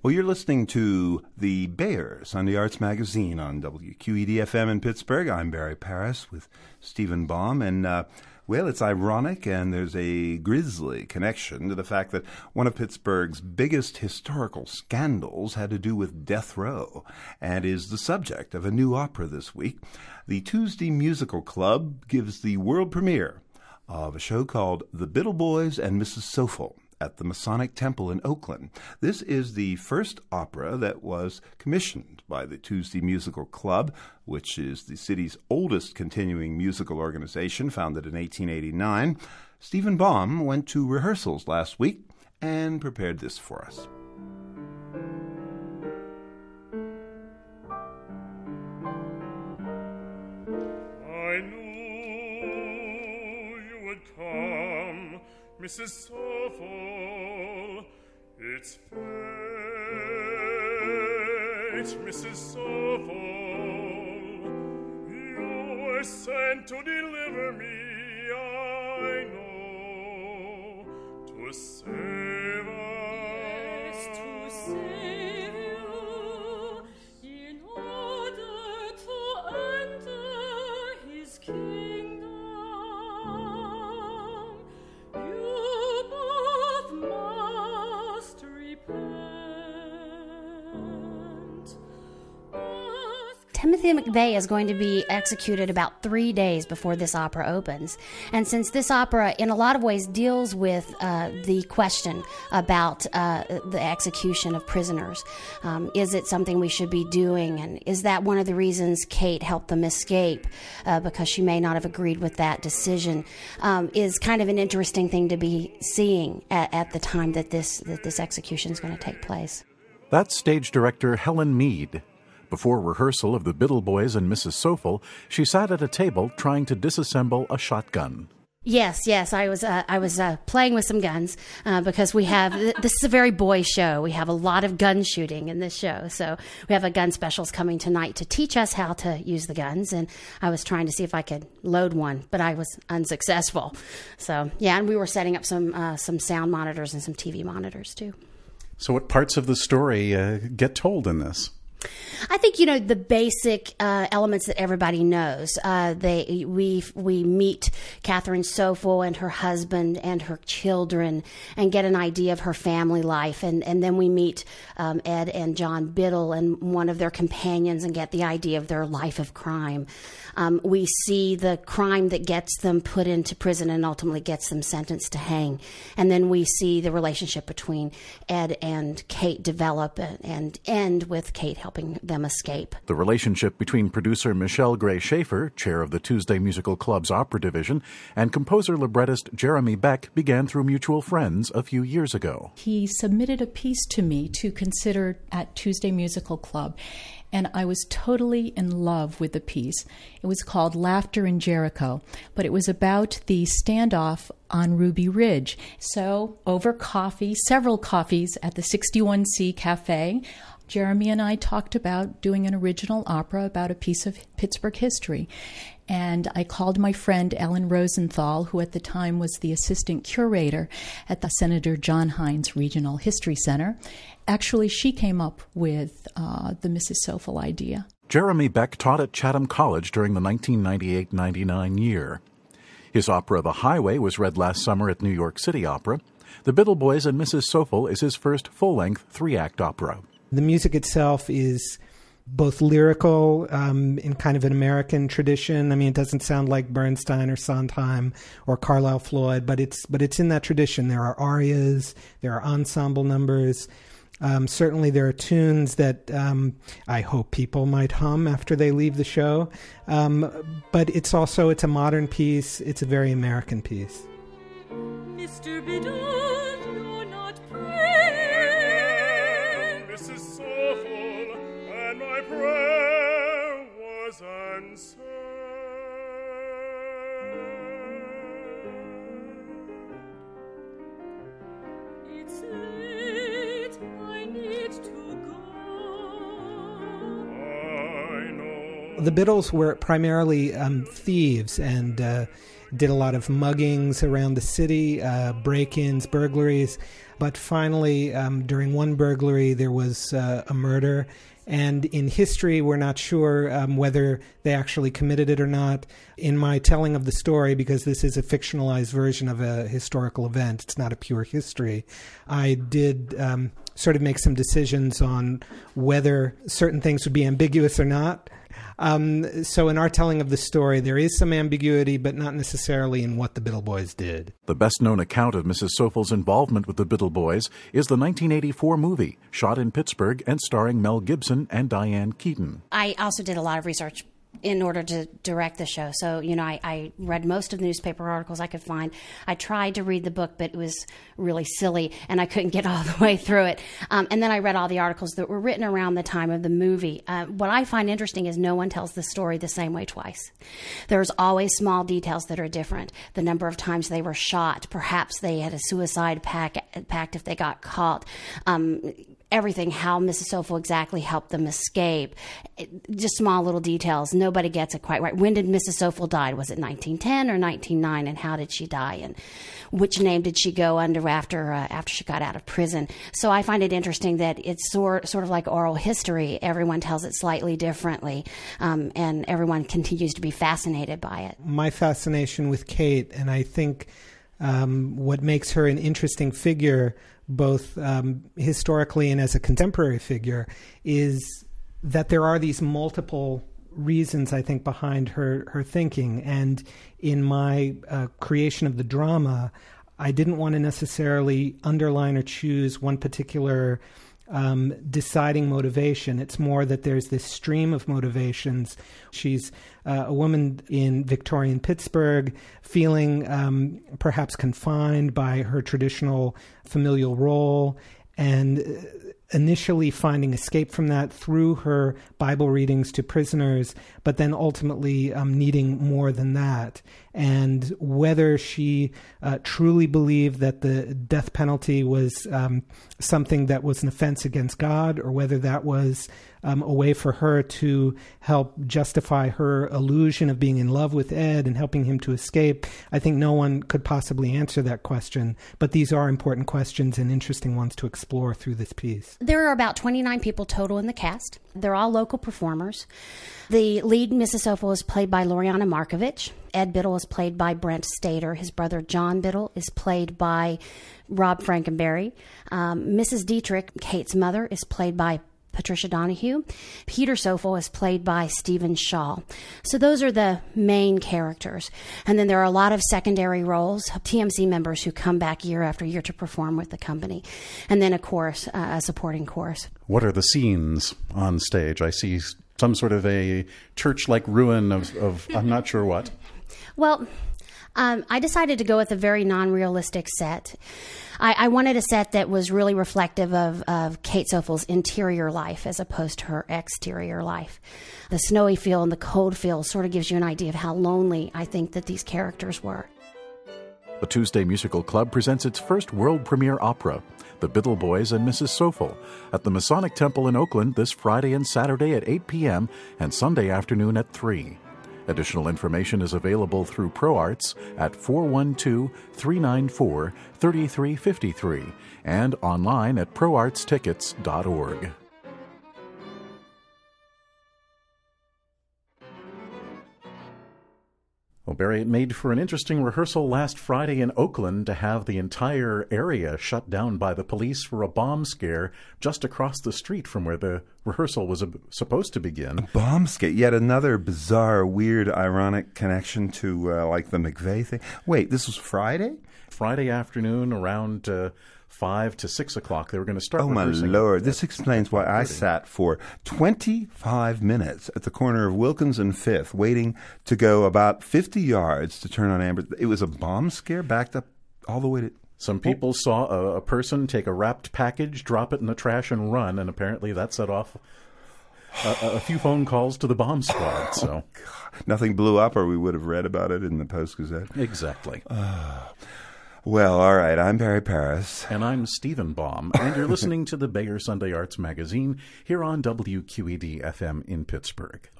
Well, you're listening to The Bear, Sunday Arts Magazine on WQED-FM in Pittsburgh. I'm Barry Paris with Stephen Baum, and well, it's ironic, and there's a grisly connection to the fact that one of Pittsburgh's biggest historical scandals had to do with death row and is the subject of a new opera this week. The Tuesday Musical Club gives the world premiere of a show called The Biddle Boys and Mrs. Sophel at the Masonic Temple in Oakland. This is the first opera that was commissioned by the Tuesday Musical Club, which is the city's oldest continuing musical organization, founded in 1889. Stephen Baum went to rehearsals last week and prepared this for us. I knew you would come, Mrs. Sophel. It's fate, Mrs. Sophel. You were sent to deliver me, I know, to save us. Yes, to save you, in order to enter his kingdom. You both must repent. Timothy McVeigh is going to be executed about 3 days before this opera opens. And since this opera, in a lot of ways, deals with the question about the execution of prisoners, is it something we should be doing? And is that one of the reasons Kate helped them escape, because she may not have agreed with that decision, is kind of an interesting thing to be seeing at the time that this execution is going to take place. That's stage director Helen Mead. Before rehearsal of The Biddle Boys and Mrs. Sophel, she sat at a table trying to disassemble a shotgun. Yes, I was playing with some guns because we have this is a very boy show. We have a lot of gun shooting in this show, so we have a gun specialist coming tonight to teach us how to use the guns. And I was trying to see if I could load one, but I was unsuccessful. So yeah, and we were setting up some sound monitors and some TV monitors too. So, what parts of the story get told in this? I think, the basic elements that everybody knows. We meet Catherine Sophel and her husband and her children and get an idea of her family life. And then we meet Ed and John Biddle and one of their companions and get the idea of their life of crime. We see the crime that gets them put into prison and ultimately gets them sentenced to hang. And then we see the relationship between Ed and Kate develop and end with Kate helping them escape. The relationship between producer Michelle Gray Schaefer, chair of the Tuesday Musical Club's opera division, and composer-librettist Jeremy Beck began through mutual friends a few years ago. He submitted a piece to me to consider at Tuesday Musical Club, and I was totally in love with the piece. It was called Laughter in Jericho, but it was about the standoff on Ruby Ridge. So over coffee, several coffees at the 61C Cafe, Jeremy and I talked about doing an original opera about a piece of Pittsburgh history. And I called my friend Ellen Rosenthal, who at the time was the assistant curator at the Senator John Hines Regional History Center. Actually, she came up with the Mrs. Sophel idea. Jeremy Beck taught at Chatham College during the 1998-99 year. His opera The Highway was read last summer at New York City Opera. The Biddle Boys and Mrs. Sophel is his first full-length three-act opera. The music itself is both lyrical in kind of an American tradition. I mean, it doesn't sound like Bernstein or Sondheim or Carlisle Floyd, but it's in that tradition. There are arias, there are ensemble numbers. Certainly there are tunes that I hope people might hum after they leave the show. But it's a modern piece. It's a very American piece. Mr. Biddle, you're not praying. Mrs. Sophel, and my prayer was answered. It's late, I need to go. I know The Biddles were primarily thieves and did a lot of muggings around the city, break-ins, burglaries. But finally, during one burglary, there was a murder. And in history, we're not sure whether they actually committed it or not. In my telling of the story, because this is a fictionalized version of a historical event, it's not a pure history, I did sort of make some decisions on whether certain things would be ambiguous or not. So in our telling of the story, there is some ambiguity, but not necessarily in what the Biddle Boys did. The best-known account of Mrs. Soffel's involvement with the Biddle Boys is the 1984 movie, shot in Pittsburgh and starring Mel Gibson and Diane Keaton. I also did a lot of research in order to direct the show. So, I read most of the newspaper articles I could find. I tried to read the book, but it was really silly, and I couldn't get all the way through it. And then I read all the articles that were written around the time of the movie. What I find interesting is no one tells the story the same way twice. There's always small details that are different. The number of times they were shot. Perhaps they had a suicide pact if they got caught. Everything, how Mrs. Soffel exactly helped them escape. Just small little details. Nobody gets it quite right. When did Mrs. Soffel die? Was it 1910 or 1909? And how did she die? And which name did she go under after she got out of prison? So I find it interesting that it's sort of like oral history. Everyone tells it slightly differently, and everyone continues to be fascinated by it. My fascination with Kate, and I think what makes her an interesting figure, both historically and as a contemporary figure, is that there are these multiple reasons, I think, behind her thinking. And in my creation of the drama, I didn't want to necessarily underline or choose one particular deciding motivation. It's more that there's this stream of motivations. She's a woman in Victorian Pittsburgh, feeling perhaps confined by her traditional familial role, and initially finding escape from that through her Bible readings to prisoners, but then ultimately needing more than that. And whether she truly believed that the death penalty was something that was an offense against God, or whether that was a way for her to help justify her illusion of being in love with Ed and helping him to escape, I think no one could possibly answer that question. But these are important questions and interesting ones to explore through this piece. There are about 29 people total in the cast. They're all local performers. The lead, Mrs. Soffel, is played by Loriana Markovich. Ed Biddle is played by Brent Stater. His brother, John Biddle, is played by Rob Frankenberry. Mrs. Dietrich, Kate's mother, is played by Patricia Donahue. Peter Soffel is played by Stephen Shaw. So those are the main characters. And then there are a lot of secondary roles, TMC members who come back year after year to perform with the company. And then, of course, a supporting chorus. What are the scenes on stage? I see some sort of a church-like ruin of I'm not sure what. Well, I decided to go with a very non-realistic set. I wanted a set that was really reflective of Kate Soffel's interior life as opposed to her exterior life. The snowy feel and the cold feel sort of gives you an idea of how lonely I think that these characters were. The Tuesday Musical Club presents its first world premiere opera, The Biddle Boys and Mrs. Soffel, at the Masonic Temple in Oakland this Friday and Saturday at 8 p.m. and Sunday afternoon at 3. Additional information is available through ProArts at 412-394-3353 and online at proartstickets.org. Well, Barry, it made for an interesting rehearsal last Friday in Oakland to have the entire area shut down by the police for a bomb scare just across the street from where the rehearsal was supposed to begin. A bomb scare? Yet another bizarre, weird, ironic connection to like the McVeigh thing. Wait, this was Friday? Friday afternoon around 5 to 6 o'clock. They were going to start rehearsing. Oh, my Lord. This explains why I sat for 25 minutes at the corner of Wilkins and 5th, waiting to go about 50 yards to turn on amber. It was a bomb scare backed up all the way to... Some people saw a person take a wrapped package, drop it in the trash, and run, and apparently that set off a few phone calls to the bomb squad. So nothing blew up, or we would have read about it in the Post-Gazette. Exactly. Well, all right. I'm Barry Paris. And I'm Stephen Baum. And you're listening to the Bayer Sunday Arts Magazine here on WQED-FM in Pittsburgh.